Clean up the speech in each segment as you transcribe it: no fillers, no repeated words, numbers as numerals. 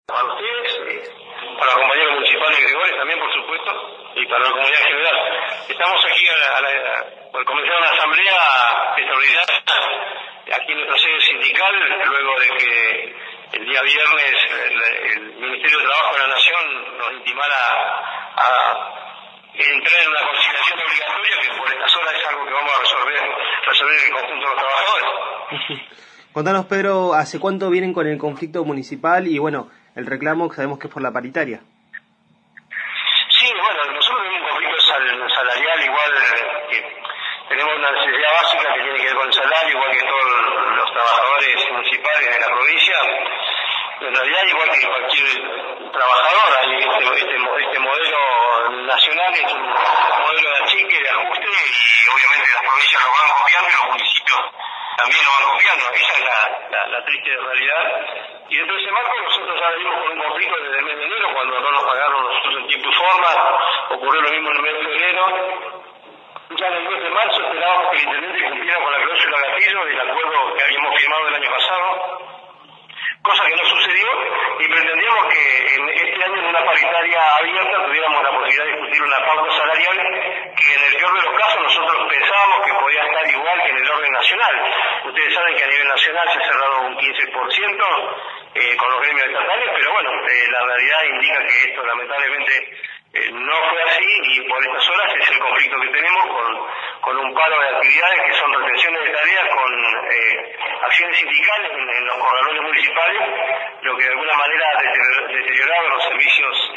Para ustedes, para los compañeros municipales y Gregores también, por supuesto, y para la comunidad en general. Estamos aquí por comenzar una asamblea extraordinaria aquí en nuestra sede sindical, luego de que el día viernes el Ministerio de Trabajo de la Nación nos intimara a entrar en una conciliación obligatoria, que por estas horas es algo que vamos a resolver en conjunto con los trabajadores. Contanos, Pedro, ¿hace cuánto vienen con el conflicto municipal y, bueno, el reclamo que sabemos que es por la paritaria? Sí, bueno, nosotros tenemos un conflicto salarial igual, que tenemos una necesidad básica que tiene que ver con el salario, igual que todos los trabajadores municipales de la provincia. En realidad, igual que cualquier trabajador, hay este modelo nacional es un modelo de achique, de ajuste, y obviamente las provincias lo van copiando y los municipios también lo van copiando. Esa es la triste realidad. Y dentro de ese marco nosotros ya venimos con un conflicto desde el mes de enero, cuando no nos pagaron nosotros en tiempo y forma. Ocurrió lo mismo en el mes de febrero. Ya en el mes de marzo esperábamos que el intendente cumpliera con la cláusula gatillo del acuerdo que habíamos firmado el año pasado, cosa que no sucedió, y pretendíamos que en este año, en una paritaria abierta, tuviéramos la posibilidad de discutir una pauta salarial que en el peor de los casos nosotros pensábamos que podía estar igual que en el orden nacional. Ustedes saben que a nivel nacional se ha cerrado un 15% con los gremios estatales, pero bueno, la realidad indica que esto lamentablemente no fue así, y por estas horas es el conflicto que tenemos con un paro de actividades que son retenciones de tareas, con acciones sindicales en los corralones municipales, lo que de alguna manera ha deteriorado los servicios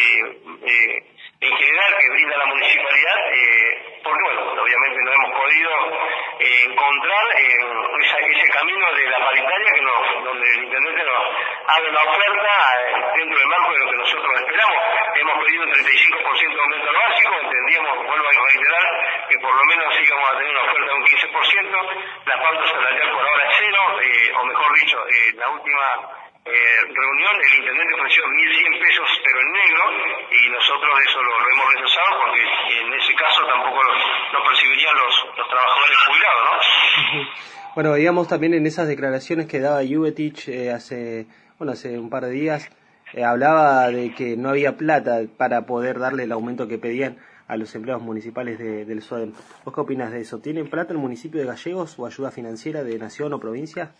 en general que brinda la municipalidad, porque bueno, obviamente no hemos podido encontrar ese camino de la paritaria donde el intendente nos haga una oferta dentro del marco de lo que nosotros esperamos. Hemos pedido un 35% de aumento al básico, entendíamos, vuelvo a reiterar, que por lo menos íbamos a tener una oferta de un 15%, la pauta salarial por ahora es cero, o mejor dicho, la última reunión el intendente ofreció 1.100 pesos pero en negro, y nosotros eso lo hemos rechazado porque en ese caso tampoco lo percibirían los trabajadores jubilados, ¿no? Bueno, digamos también en esas declaraciones que daba Juvetich hace un par de días, hablaba de que no había plata para poder darle el aumento que pedían a los empleados municipales del SODEM. ¿Vos qué opinas de eso? ¿Tienen plata el municipio de Gallegos o ayuda financiera de nación o provincia?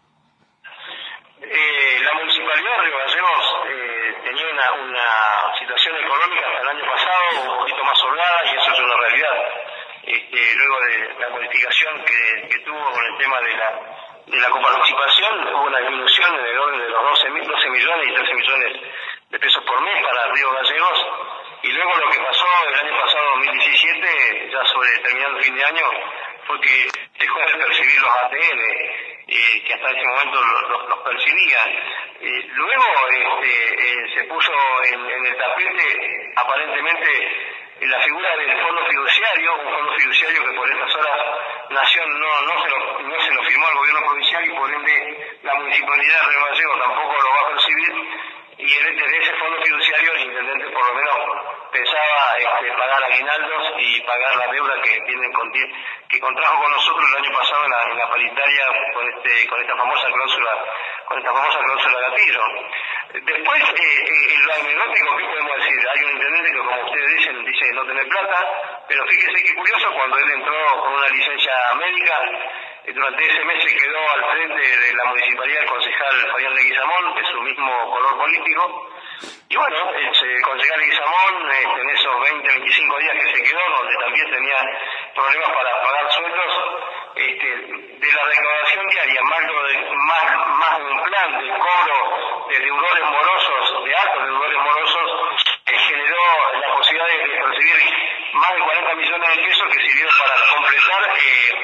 La municipalidad de Río Gallegos tenía una situación económica hasta el año pasado un poquito más holgada, y eso es una realidad. Luego de la modificación que tuvo con el tema de la coparticipación, hubo una disminución en el orden de los 12 millones y 13 millones de pesos por mes para Río Gallegos, y luego lo que pasó el año pasado, 2017, ya sobre terminando el fin de año, fue que dejó de percibir los ATN, que hasta ese momento los percibía. Luego se puso en el tapete aparentemente la figura del fondo fiduciario, un fondo fiduciario que por estas horas Nación no se lo firmó al gobierno provincial, y por ende la municipalidad de Río Gallegos tampoco lo va a percibir, y desde ese fondo fiduciario el intendente por lo menos pensaba pagar aguinaldos y pagar la deuda que contrajo con nosotros el año pasado en la paritaria con esta famosa cláusula gatillo. Después, en lo anecdótico, ¿qué podemos decir? Hay un intendente que, como ustedes dicen, dice no tener plata, pero fíjese qué curioso, cuando él entró con una licencia médica, durante ese mes se quedó al frente de la municipalidad el concejal Fabián Leguizamón, de su mismo color político. Y bueno, el concejal Leguizamón, en esos 20-25 días que se quedó, donde también tenía problemas para pagar sueldos, de la recaudación diaria, más un plan de cobro de deudores morosos, de altos deudores morosos, generó la posibilidad de recibir más de 40 millones de pesos que sirvieron para completar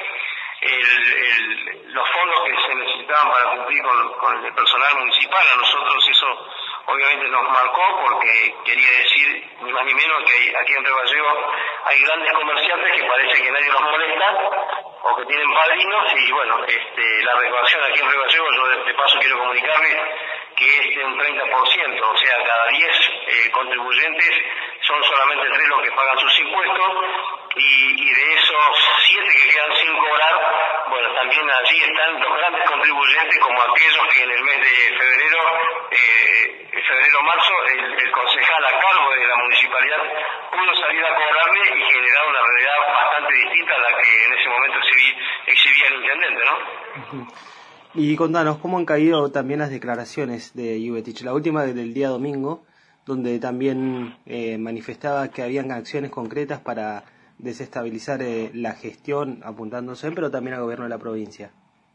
los fondos que se necesitaban para cumplir con el personal municipal. A nosotros eso obviamente nos marcó, porque quería decir ni más ni menos que aquí en Río Gallegos hay grandes comerciantes que parece que nadie los molesta o que tienen padrinos, y bueno, la recaudación aquí en Río Gallegos, yo de paso quiero comunicarles que es de un 30%, o sea, cada 10 contribuyentes, son solamente 3 los que pagan sus impuestos, y de esos 7 que quedan sin cobrar, bueno, también allí están los grandes contribuyentes, como aquellos que en el mes de febrero-marzo, el concejal a cargo de la municipalidad pudo salir a cobrarle y generar una realidad bastante distinta a la que en ese momento exhibía el intendente, ¿no? Y contanos, ¿cómo han caído también las declaraciones de Jubetich? La última del día domingo, donde también manifestaba que habían acciones concretas para desestabilizar la gestión, apuntándose, pero también al gobierno de la provincia.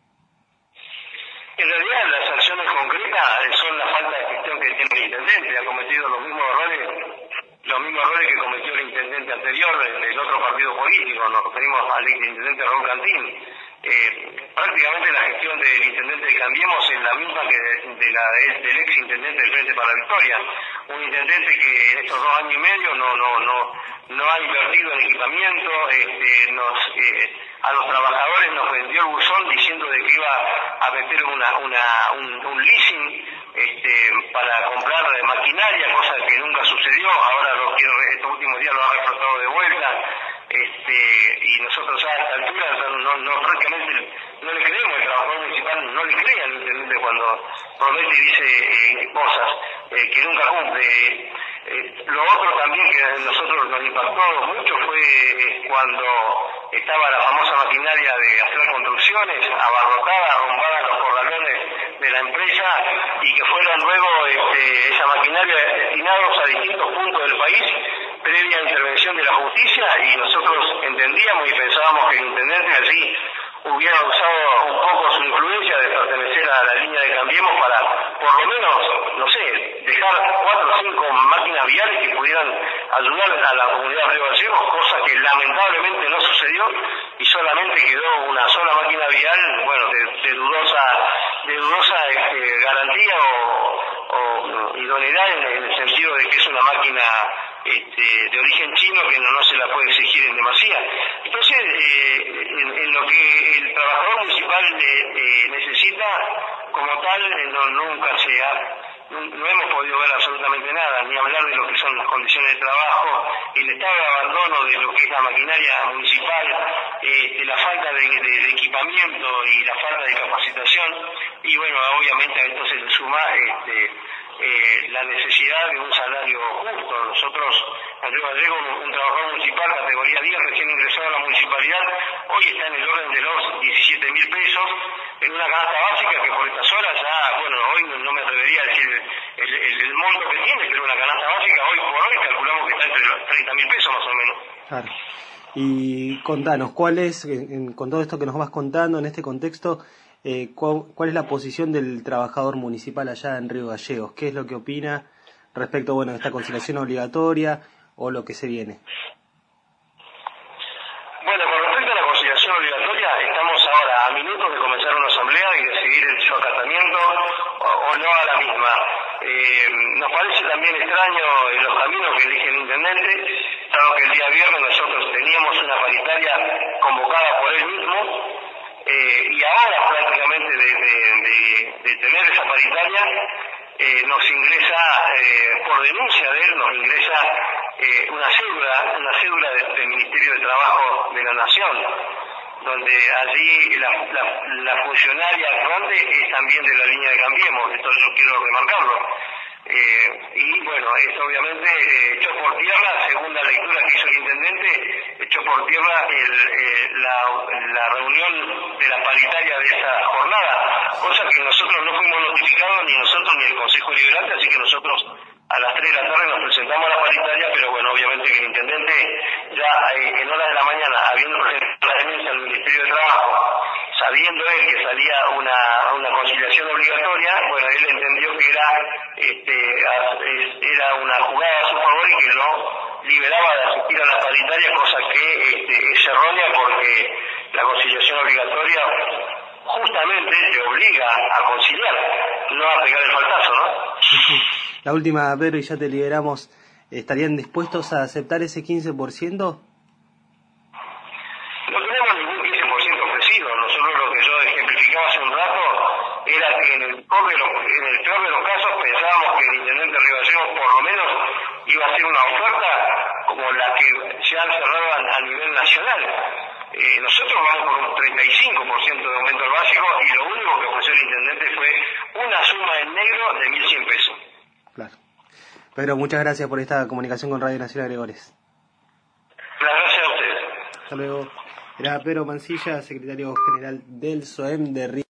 En realidad las acciones concretas son la falta de gestión que tiene el intendente. Ha cometido los mismos errores que cometió el intendente anterior del otro partido político. Nos referimos al intendente Raúl Cantín. Prácticamente la gestión del intendente de Cambiemos es la misma que del ex intendente del Frente para la Victoria, un intendente que en estos 2 años y medio no ha invertido en equipamiento, a los trabajadores nos vendió el buzón diciendo de que iba a meter un leasing para comprar maquinaria, cosa que nunca sucedió. Ahora estos últimos días lo ha reflotado de vuelta. Y nosotros a esta altura prácticamente no le creemos, el trabajador municipal no le cree al intendente cuando promete y dice cosas que nunca cumple. Lo otro también que a nosotros nos impactó mucho fue cuando estaba la famosa maquinaria de hacer construcciones abarrotada, arrumbada en los corralones de la empresa, y que fueron luego esa maquinaria destinados a distintos puntos del país previa intervención de la justicia, y nosotros entendíamos y pensábamos que el intendente allí hubiera usado un poco su influencia de pertenecer a la línea de Cambiemos para, por lo menos, no sé, dejar 4 o 5 máquinas viales que pudieran ayudar a la comunidad de Río Gallegos, cosa que lamentablemente no sucedió, y solamente quedó una sola máquina vial, bueno, de dudosa garantía o idoneidad en el sentido de que es una máquina de origen chino que no se la puede exigir en demasía. Entonces, en lo que el trabajador municipal necesita como tal, no hemos podido ver absolutamente nada, ni hablar de lo que son las condiciones de trabajo, el estado de abandono de lo que es la maquinaria municipal, la falta de equipamiento y la falta de capacitación, y bueno, obviamente a esto se le suma la necesidad de un salario justo. Nosotros, en Río Gallegos, un trabajador municipal categoría 10 recién ingresado a la municipalidad, hoy está en el orden de los 17.000 pesos, en una canasta básica que por estas horas ya, bueno, hoy no me atrevería a decir el monto que tiene, pero una canasta básica hoy por hoy calculamos que está entre los 30.000 pesos más o menos. Claro. Y contanos, ¿cuál es, con todo esto que nos vas contando en este contexto, cuál es la posición del trabajador municipal allá en Río Gallegos? ¿Qué es lo que opina respecto, bueno, a esta conciliación obligatoria o lo que se viene? Bueno, con respecto a la conciliación obligatoria, estamos ahora a minutos de comenzar una asamblea y decidir su acatamiento o no a la misma. Nos parece también extraño los caminos que elige el intendente, dado que el día viernes nosotros teníamos una paritaria convocada por él mismo, y ahora prácticamente de tener esa paritaria nos ingresa, por denuncia de él, nos ingresa una cédula del Ministerio de Trabajo de la Nación, donde allí la funcionaria actuante es también de la línea de Cambiemos. Esto yo quiero remarcarlo. Y bueno, esto obviamente echó por tierra, según la lectura que hizo el intendente, echó por tierra la reunión de la paritaria de esa jornada, cosa que nosotros no fuimos notificados, ni nosotros ni el Consejo Deliberante, así que nosotros a las 3 de la tarde nos presentamos a la paritaria, pero bueno, obviamente que el intendente ya en horas de la mañana, habiendo presentado la denuncia al Ministerio de Trabajo, sabiendo él que salía una conciliación obligatoria, bueno, él entendió que era una jugada a su favor y que no liberaba de asistir a la paritaria, cosa que es errónea, porque la conciliación obligatoria justamente te obliga a conciliar, no a pegar el faltazo, ¿no? La última, Pedro, y ya te liberamos. ¿Estarían dispuestos a aceptar ese 15%? No tenemos ningún 15% ofrecido. Nosotros lo que yo ejemplificaba hace un rato era que en el peor de los casos pensábamos que el intendente Río Gallegos por lo menos iba a ser una oferta como la que se han cerrado a nivel nacional. Nosotros vamos por un 35% de aumento del básico y lo único que ofreció el intendente fue una suma en negro de 1.100 pesos. Claro. Pedro, muchas gracias por esta comunicación con Radio Nacional Gregores. Gracias a ustedes. Hasta luego. Era Pedro Mancilla, secretario general del SOEM de Río.